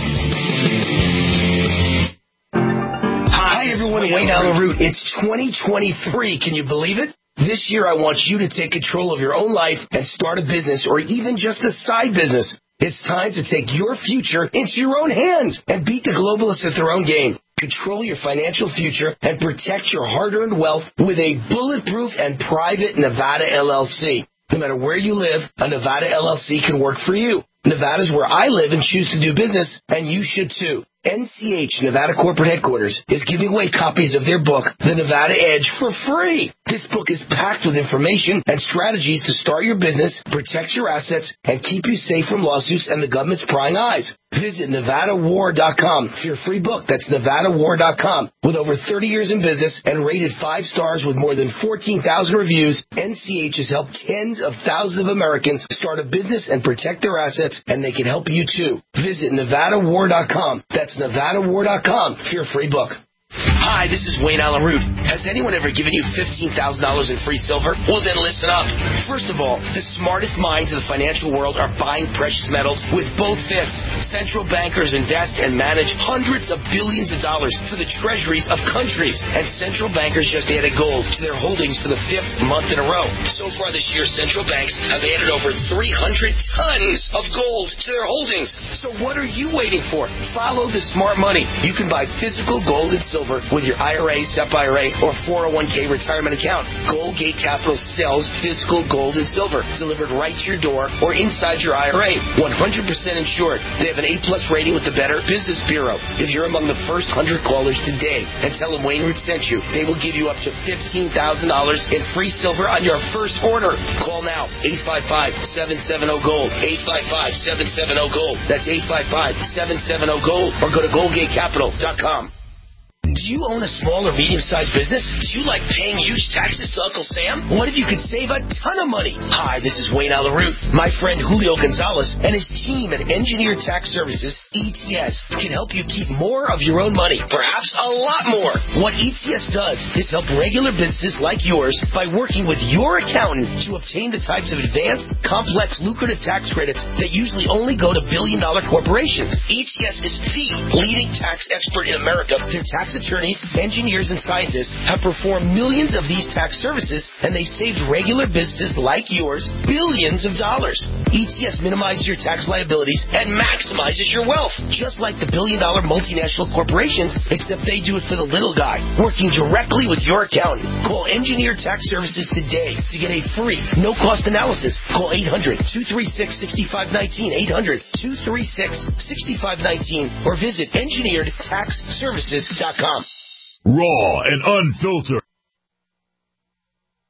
S4: Hi, everyone. Wayne Allyn Root. It's twenty twenty-three. Can you believe it? This year, I want you to take control of your own life and start a business or even just a side business. It's time to take your future into your own hands and beat the globalists at their own game. Control your financial future and protect your hard-earned wealth with a bulletproof and private Nevada L L C. No matter where you live, a Nevada L L C can work for you. Nevada's where I live and choose to do business, and you should too. N C H, Nevada Corporate Headquarters, is giving away copies of their book, The Nevada Edge, for free. This book is packed with information and strategies to start your business, protect your assets, and keep you safe from lawsuits and the government's prying eyes. Visit Nevada War dot com for your free book. That's Nevada War dot com. With over thirty years in business and rated five stars with more than fourteen thousand reviews, N C H has helped tens of thousands of Americans start a business and protect their assets, and they can help you too. Visit Nevada War dot com. That's Nevada War dot com for your free book. Hi, this is Wayne Allyn Root. Has anyone ever given you fifteen thousand dollars in free silver? Well, then listen up. First of all, the smartest minds in the financial world are buying precious metals with both fists. Central bankers invest and manage hundreds of billions of dollars for the treasuries of countries. And central bankers just added gold to their holdings for the fifth month in a row. So far this year, central banks have added over three hundred tons of gold to their holdings. So what are you waiting for? Follow the smart money. You can buy physical gold and silver with your I R A, S E P I R A, or four oh one k retirement account. Goldgate Capital sells physical gold and silver delivered right to your door or inside your I R A. one hundred percent insured. They have an A-plus rating with the Better Business Bureau. If you're among the first one hundred callers today and tell them Wayne Root sent you, they will give you up to fifteen thousand dollars in free silver on your first order. Call now, eight five five, seven seven zero, GOLD, eight five five, seven seven zero, GOLD. That's eight five five, seven seven zero, GOLD, or go to goldgate capital dot com. Do you own a small or medium-sized business? Do you like paying huge taxes to Uncle Sam? What if you could save a ton of money? Hi, this is Wayne Allyn Root. My friend Julio Gonzalez and his team at Engineered Tax Services, E T S, can help you keep more of your own money, perhaps a lot more. What E T S does is help regular businesses like yours by working with your accountant to obtain the types of advanced, complex, lucrative tax credits that usually only go to billion-dollar corporations. E T S is the leading tax expert in America. Their tax attorneys, engineers, and scientists have performed millions of these tax services, and they saved regular businesses like yours billions of dollars. E T S minimizes your tax liabilities and maximizes your wealth, just like the billion-dollar multinational corporations, except they do it for the little guy, working directly with your accountant. Call Engineered Tax Services today to get a free, no-cost analysis. Call eight hundred, two three six, six five one nine, eight hundred, two three six, six five one nine, or visit engineered tax services dot com.
S14: Raw and unfiltered.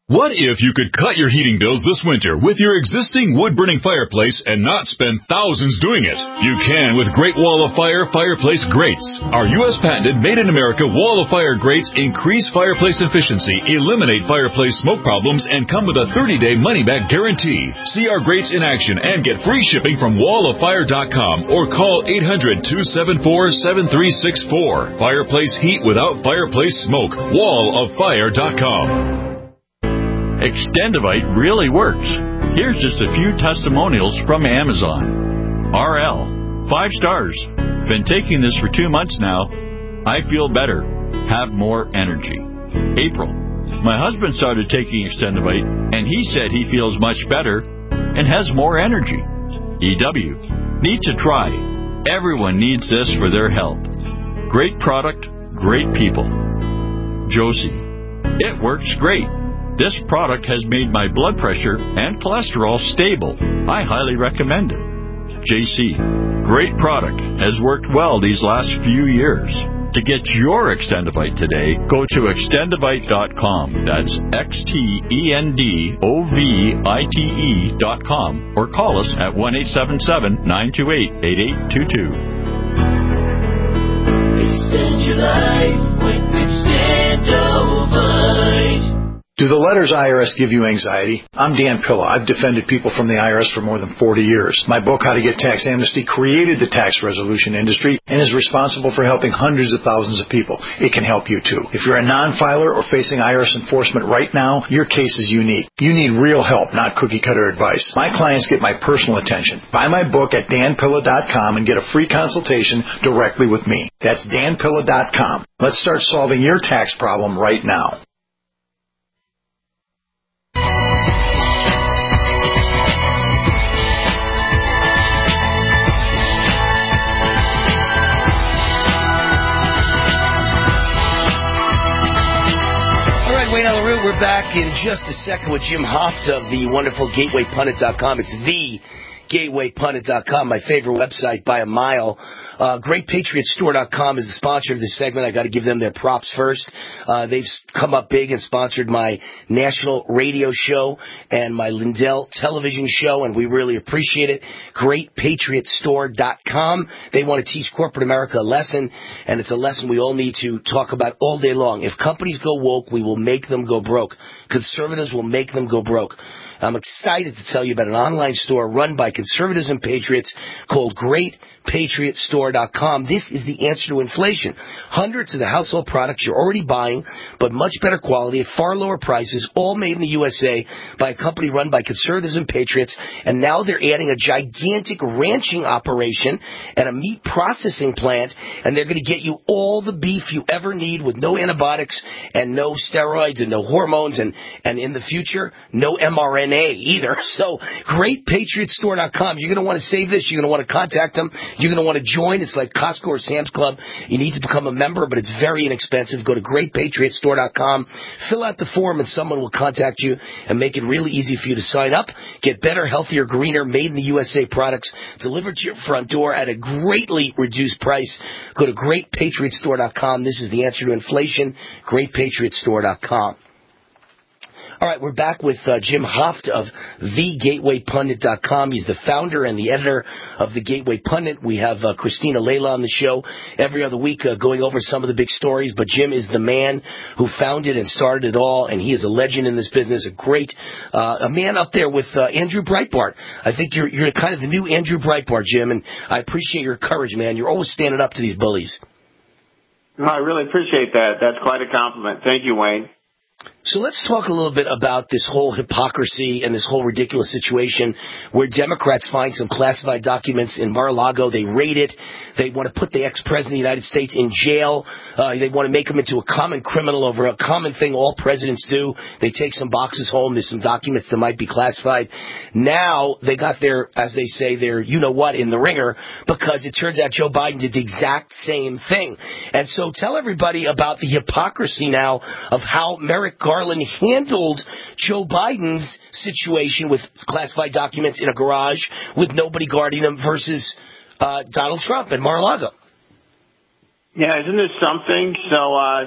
S14: What if you could cut your heating bills this winter with your existing wood-burning fireplace and not spend thousands doing it? You can with Great Wall of Fire Fireplace Grates. Our U S patented made-in-America Wall of Fire grates increase fireplace efficiency, eliminate fireplace smoke problems, and come with a thirty-day money-back guarantee. See our grates in action and get free shipping from wall of fire dot com or call eight hundred, two seven four, seven three six four. Fireplace heat without fireplace smoke. wall of fire dot com.
S2: Extendivite really works. Here's just a few testimonials from Amazon. R L, five stars. Been taking this for two months now. I feel better. Have more energy. April, my husband started taking Extendivite, and he said he feels much better and has more energy. E W, need to try. Everyone needs this for their health. Great product, great people. Josie, it works great. This product has made my blood pressure and cholesterol stable. I highly recommend it. J C, great product. Has worked well these last few years. To get your Extendivite today, go to extendivite dot com. That's X T E N D O V I T E dot com. Or call us at one eight seven seven, nine two eight, eight eight two two.
S22: Extend your life with Extendivite.
S23: Do the letters I R S give you anxiety? I'm Dan Pilla. I've defended people from the I R S for more than forty years. My book, How to Get Tax Amnesty, created the tax resolution industry and is responsible for helping hundreds of thousands of people. It can help you, too. If you're a non-filer or facing I R S enforcement right now, your case is unique. You need real help, not cookie-cutter advice. My clients get my personal attention. Buy my book at dan pilla dot com and get a free consultation directly with me. That's dan pilla dot com. Let's start solving your tax problem right now.
S4: Wayne on the Root, we're back in just a second with Jim Hoft of the wonderful gateway pundit dot com. It's the gateway pundit dot com, my favorite website by a mile. Uh, great patriot store dot com is the sponsor of this segment. I got to give them their props first. Uh, they've come up big and sponsored my national radio show and my Lindell television show, and we really appreciate it. great patriot store dot com. They want to teach corporate America a lesson, and it's a lesson we all need to talk about all day long. If companies go woke, we will make them go broke. Conservatives will make them go broke. I'm excited to tell you about an online store run by conservatives and patriots called great patriot store dot com. This is the answer to inflation. Hundreds of the household products you're already buying, but much better quality at far lower prices, all made in the U S A by a company run by conservatives and patriots. And now they're adding a gigantic ranching operation and a meat processing plant, and they're going to get you all the beef you ever need with no antibiotics and no steroids and no hormones, and, and in the future, no M R N A either. So, great patriot store dot com. You're going to want to save this. You're going to want to contact them. You're going to want to join. It's like Costco or Sam's Club. You need to become a member, but it's very inexpensive. Go to great patriot store dot com. Fill out the form, and someone will contact you and make it really easy for you to sign up. Get better, healthier, greener, made in the U S A products delivered to your front door at a greatly reduced price. Go to great patriot store dot com. This is the answer to inflation. great patriot store dot com. All right, we're back with uh, Jim Hoft of the gateway pundit dot com. He's the founder and the editor of The Gateway Pundit. We have uh, Christina Layla on the show every other week uh, going over some of the big stories, but Jim is the man who founded and started it all, and he is a legend in this business, a great uh, a man up there with uh, Andrew Breitbart. I think you're you're kind of the new Andrew Breitbart, Jim, and I appreciate your courage, man. You're always standing up to these bullies.
S21: Well, I really appreciate that. That's quite a compliment. Thank you, Wayne.
S4: So let's talk a little bit about this whole hypocrisy and this whole ridiculous situation where Democrats find some classified documents in Mar-a-Lago. They raid it. They want to put the ex-president of the United States in jail. Uh, they want to make him into a common criminal over a common thing all presidents do. They take some boxes home. There's some documents that might be classified. Now they got their, as they say, their you-know-what in the ringer because it turns out Joe Biden did the exact same thing. And so tell everybody about the hypocrisy now of how Merrick Garland handled Joe Biden's situation with classified documents in a garage with nobody guarding them versus uh, Donald Trump at Mar-a-Lago.
S21: Yeah, isn't this something? So uh,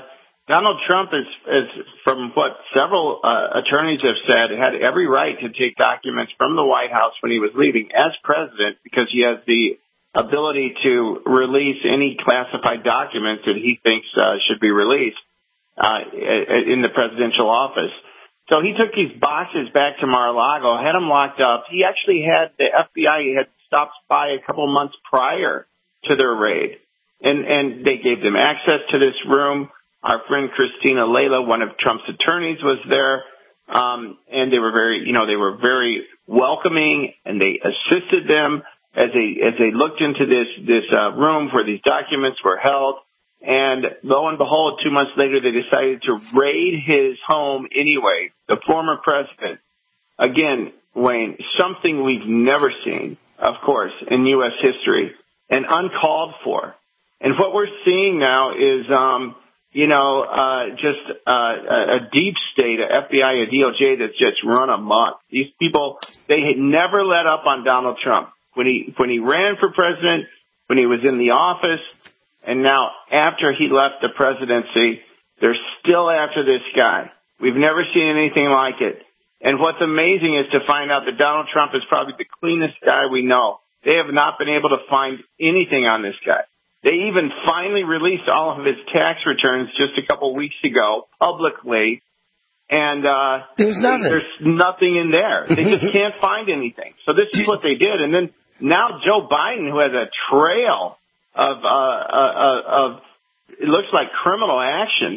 S21: Donald Trump is, is from what several uh, attorneys have said, had every right to take documents from the White House when he was leaving as president because he has the ability to release any classified documents that he thinks uh, should be released uh, in the presidential office. So he took these boxes back to Mar-a-Lago, had them locked up. He actually had the F B I had stopped by a couple months prior to their raid, and, and they gave them access to this room. Our friend Christina Layla, one of Trump's attorneys, was there, um, and they were very, you know, they were very welcoming, and they assisted them as they as they looked into this this uh, room where these documents were held. And lo and behold, two months later, they decided to raid his home anyway. The former president, again, Wayne, something we've never seen, of course, in U S history, and uncalled for. And what we're seeing now is, um, you know, uh, just uh, a deep state, a F B I, a D O J that's just run amok. These people, they had never let up on Donald Trump. When he when he ran for president, when he was in the office, and now after he left the presidency, they're still after this guy. We've never seen anything like it. And what's amazing is to find out that Donald Trump is probably the cleanest guy we know. They have not been able to find anything on this guy. They even finally released all of his tax returns just a couple weeks ago publicly. And uh,
S4: there's nothing.
S21: There's nothing in there. They just can't find anything. So this is what they did. And then now Joe Biden, who has a trail of, uh, uh, of it looks like criminal actions,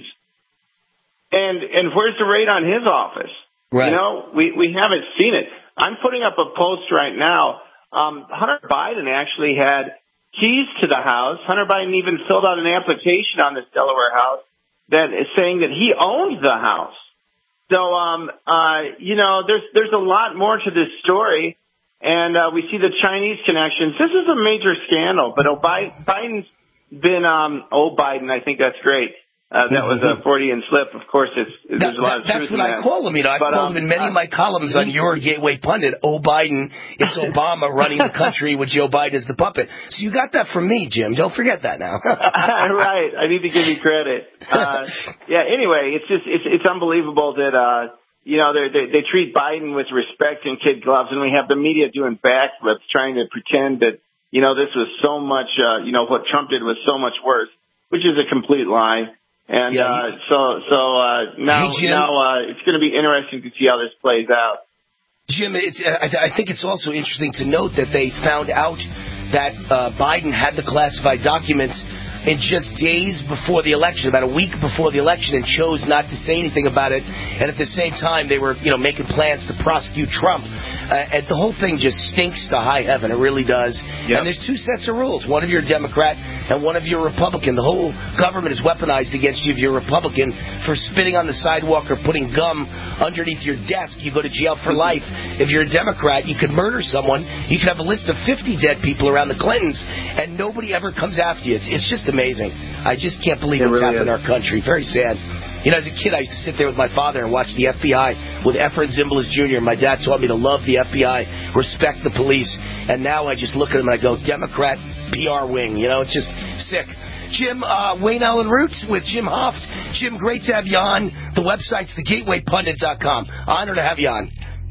S21: and and where's the raid on his office?
S4: Right.
S21: You know, we we haven't seen it. I'm putting up a post right now. Um, Hunter Biden actually had keys to the house. Hunter Biden even filled out an application on this Delaware house that is saying that he owned the house. So, um, uh, you know, there's there's a lot more to this story, and uh, we see the Chinese connections. This is a major scandal, but oh, Biden's been, um, oh, Biden, I think that's great. Uh, that was a Freudian slip. Of course, it's, there's
S4: that,
S21: a lot of
S4: That's
S21: truth
S4: what
S21: in
S4: I
S21: that.
S4: call him. You know, I
S21: but,
S4: called
S21: um,
S4: him in many of my columns on your Gateway Pundit. Oh, Biden, it's Obama running the country with Joe Biden as the puppet. So you got that from me, Jim. Don't forget that now.
S21: Right. I need to give you credit. Uh, yeah. Anyway, it's just it's it's unbelievable that uh, you know they they they treat Biden with respect and kid gloves, and we have the media doing backflips trying to pretend that you know this was so much uh, you know what Trump did was so much worse, which is a complete lie. And
S4: yeah,
S21: uh, so, so uh, now,
S4: hey, Jim,
S21: now uh, it's going to be interesting to see how this plays out.
S4: Jim, it's, I, I think it's also interesting to note that they found out that uh, Biden had the classified documents in just days before the election, about a week before the election, and chose not to say anything about it. And at the same time, they were, you know, making plans to prosecute Trump. Uh, and the whole thing just stinks to high heaven. It really does. Yep. And there's two sets of rules. One if you're a Democrat and one if you're a Republican. The whole government is weaponized against you if you're a Republican for spitting on the sidewalk or putting gum underneath your desk. You go to jail for life. If you're a Democrat, you could murder someone. You could have a list of fifty dead people around the Clintons, and nobody ever comes after you. It's, it's just amazing. I just can't believe
S21: it
S4: what's
S21: really
S4: happened
S21: is.
S4: in our country. Very sad. You know, as a kid, I used to sit there with my father and watch the F B I with Efren Zimbalist Junior My dad taught me to love the F B I, respect the police. And now I just look at him and I go, Democrat P R wing. You know, it's just sick. Jim, uh, Wayne Allen Roots with Jim Hoft. Jim, great to have you on. The website's the gateway pundit dot com. Honor to have you on.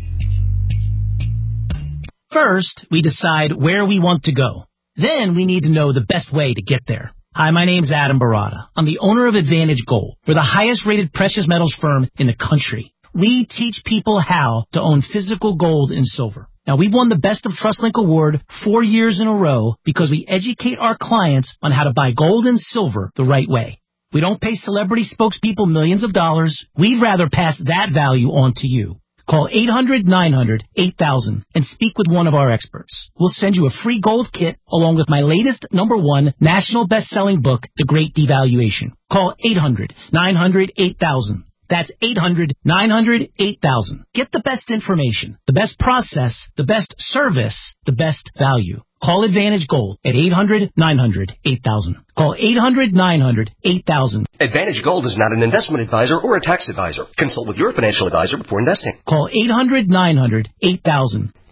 S1: First, we decide where we want to go. Then we need to know the best way to get there. Hi, my name's Adam Barada. I'm the owner of Advantage Gold. We're the highest rated precious metals firm in the country. We teach people how to own physical gold and silver. Now, we've won the Best of TrustLink Award four years in a row because we educate our clients on how to buy gold and silver the right way. We don't pay celebrity spokespeople millions of dollars. We'd rather pass that value on to you. Call eight hundred nine hundred eight thousand and speak with one of our experts. We'll send you a free gold kit along with my latest number one national best-selling book, The Great Devaluation. Call eight hundred nine hundred eight thousand. That's eight hundred nine hundred eight thousand. Get the best information, the best process, the best service, the best value. Call Advantage Gold at eight hundred nine hundred eight thousand. Call eight hundred nine hundred eight thousand.
S6: Advantage Gold is not an investment advisor or a tax advisor. Consult with your financial advisor before investing.
S1: Call eight hundred nine hundred eight thousand.